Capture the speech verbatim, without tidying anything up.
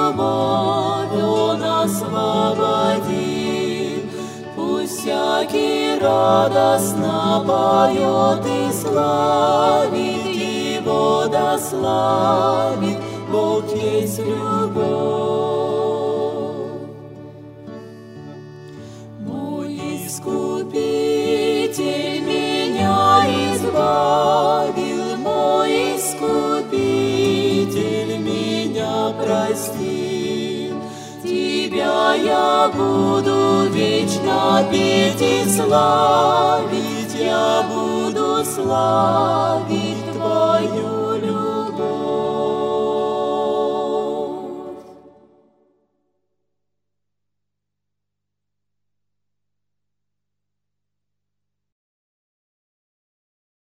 любовь Он освободил. Пусть всякий радостно поет и славит Его, да славит, Бог есть любовь. Мой Искупитель меня избавил, мой Искупитель меня простил. Тебя я буду вечно петь и славить, я буду славить